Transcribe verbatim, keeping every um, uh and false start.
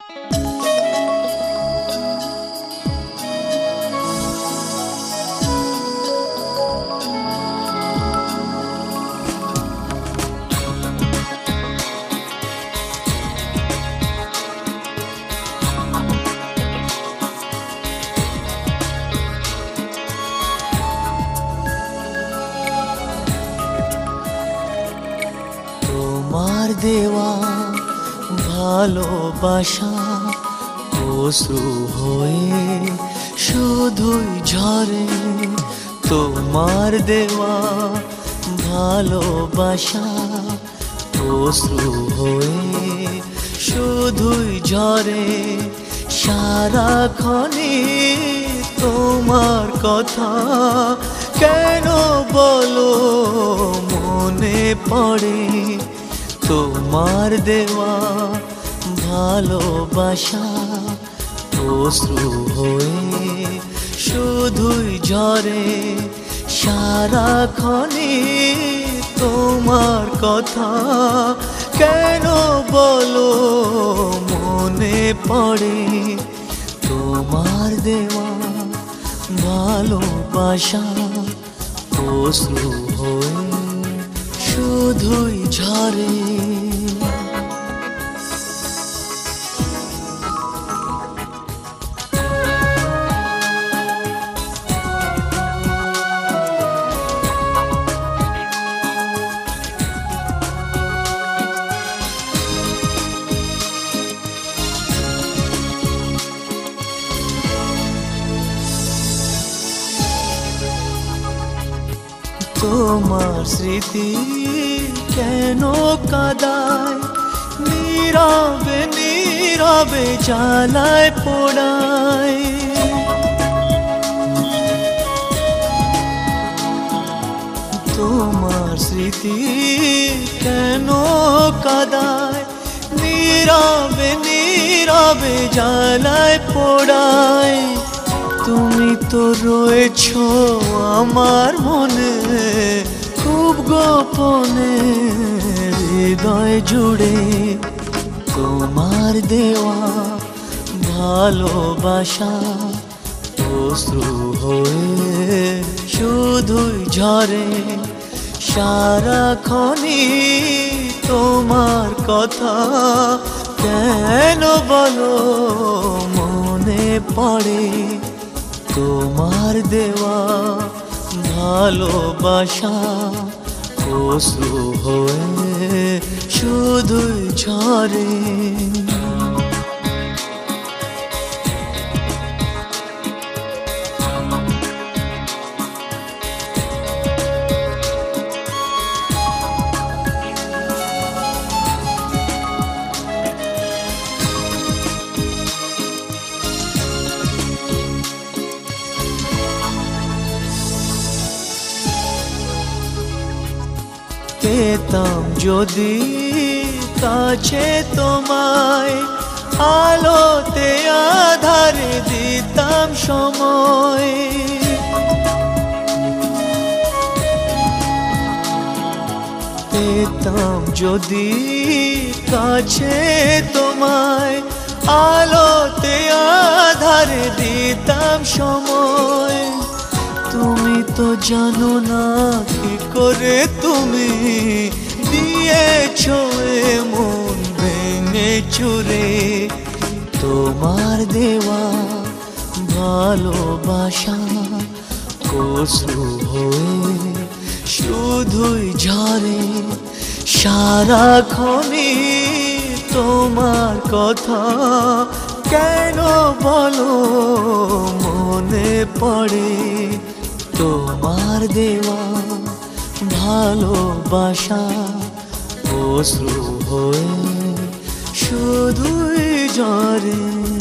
তোমার দেওয়া ভালোবাসা অশ্রু হয়ে শুধুই ঝরে। তোমার দেওয়া ভালোবাসা অশ্রু হয়ে শুধুই ঝরে। সারাক্ষণে তোমার কথা কেন বলো মনে পড়ে। তোমার দেওয়া ভালোবাসা অশ্রু হয়ে শুধুই ঝরে। সারাক্ষণে তোমার কথা কেন বলো মনে পড়ে। তোমার দেওয়া ভালোবাসা অশ্রু হয়ে শুধুই ঝরে। তোমার স্মৃতি কেন কাঁদায়, নীরবে নীরবে জ্বালায় পোড়ায়। তোমার স্মৃতি কেন কাঁদায়, নীরবে নীরবে জ্বালায় পোড়ায়। তুমি তো রয়েছো আমার মনে খুব গোপনে হৃদয় জুড়ে। তোমার দেওয়া ভালোবাসা অশ্রু হয়ে শুধুই ঝরে। সারাক্ষণে তোমার কথা কেন বলো মনে পড়ে। তোমার দেওয়া ভালোবাসা অশ্রু হয়ে শুধুই ঝরে। পেতাম যদি কাছে তোমায়, আলোতে আধারে দিতাম সময়। পেতাম যদি কাছে তোমায়, আলোতে আধারে দিতাম সময়। তুমি তো জানো না কি করে তুমি দিয়েছো মন ভেঙে চুরে। তোমার দেওয়া ভালোবাসা অশ্রু হয়ে শুধুই ঝরে। সারাক্ষণে তোমার কথা কেন বলো মনে পড়ে। তোমার দেওয়া ভালোবাসা অশ্রু হয়ে শুধুই ঝরে।